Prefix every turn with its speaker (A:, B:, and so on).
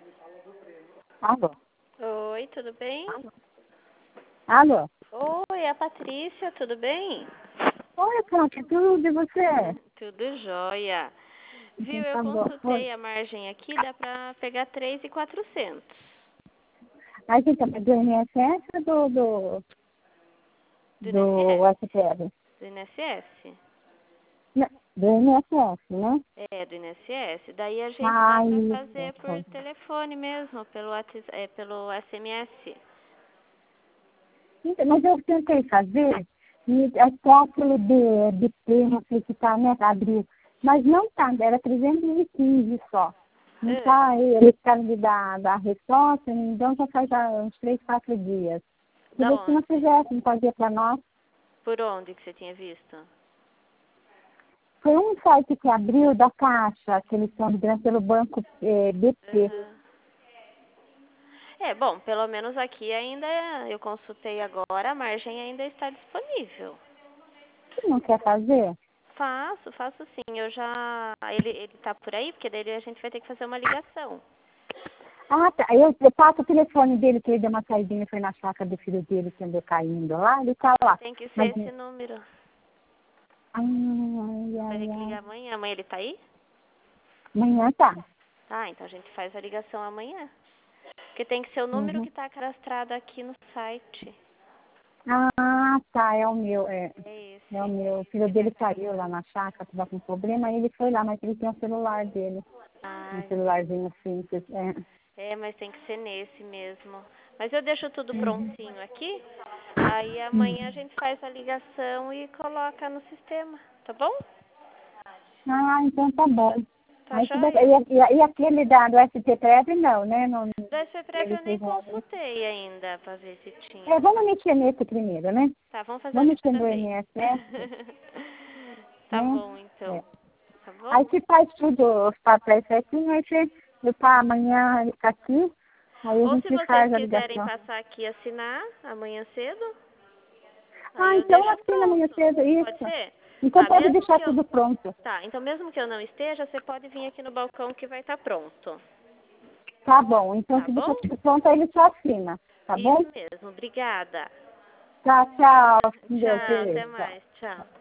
A: Alô?
B: Oi, tudo bem?
A: Alô?
B: Oi, a Patrícia, tudo bem?
A: Oi, Cláudia, tudo e você?
B: Tudo jóia. Viu, eu
A: Tá bom. Oi.
B: consultei a margem aqui, dá pra pegar 3.400.
A: Mas então, é do INSS ou
B: Do
A: do
B: INSS?
A: SPL?
B: Do INSS?
A: Não, do INSS, né?
B: É, do INSS. Daí a gente dá
A: Ah,
B: pra
A: isso.
B: fazer por telefone mesmo, pelo WhatsApp, pelo SMS.
A: Então, mas eu tentei fazer, e até aquele BP, não sei se tá, né, abriu. Mas não tá, era 315 só. Não tá, eles querem me dar resposta, então já faz uns 3, 4 dias.
B: Da
A: Queria que não
B: onde?
A: fizesse, não fazia para nós.
B: Por onde que você tinha visto?
A: Foi um site que abriu da Caixa, que eles estão ligando pelo banco BP.
B: Aham. É, bom, pelo menos aqui ainda, eu consultei agora, a margem ainda está disponível.
A: Você não quer fazer?
B: Faço sim. Eu já. Ele tá por aí, porque daí a gente vai ter que fazer uma ligação.
A: Ah, tá. Eu passo o telefone dele, que ele deu uma saidinha, foi na chácara do filho dele, que andou caindo lá, ele tá lá.
B: Tem que
A: Mas,
B: ser esse número.
A: ai,
B: Vai ter
A: ai,
B: que
A: ai.
B: ligar amanhã. Amanhã ele tá aí?
A: Amanhã tá.
B: Tá, então a gente faz a ligação amanhã. Porque tem que ser o número
A: Uhum.
B: que tá cadastrado aqui no site.
A: Ah, tá, é o meu,
B: É
A: é o
B: esse.
A: meu. O filho
B: Que vai
A: dele
B: estar.
A: caiu lá na chácara, tava com problema, aí ele foi lá, mas ele tem o celular dele. Um
B: Ah,
A: celularzinho simples,
B: mas tem que ser nesse mesmo. Mas eu deixo tudo
A: Uhum.
B: prontinho aqui. Aí amanhã a
A: Uhum.
B: gente faz a ligação e coloca no sistema. Tá bom?
A: Ah, então tá bom.
B: Tá
A: Aí,
B: joia?
A: e aquele do STPF, não, né? Não,
B: Da SPREV
A: ele
B: eu nem
A: fez um...
B: consultei ainda pra ver se tinha.
A: Vamos mexer nesse primeiro, né?
B: Tá, vamos fazer
A: Vamos
B: nesse
A: mexer no
B: também.
A: INSS,
B: Tá
A: né?
B: bom, então.
A: É.
B: Tá bom?
A: Aí você faz tudo, os papéis certinho, aí você tá amanhã ele tá aqui, aí a
B: Ou se
A: gente
B: vocês
A: faz a
B: quiserem
A: ligação.
B: passar aqui e assinar amanhã cedo, aí
A: Ah,
B: eu
A: então
B: deixo
A: assina amanhã
B: pronto.
A: cedo,
B: Pode
A: isso.
B: ser?
A: Então
B: Tá,
A: pode
B: mesmo
A: deixar
B: que eu.
A: tudo pronto.
B: Tá, então mesmo que eu não esteja, você pode vir aqui no balcão que vai estar pronto.
A: Tá bom, então
B: Tá
A: se deixar
B: bom?
A: tudo pronto, aí ele só assina, tá bom?
B: Isso mesmo. Obrigada.
A: Tá, tchau. Deus,
B: Tchau, até
A: beijo, tchau.
B: mais. Tchau.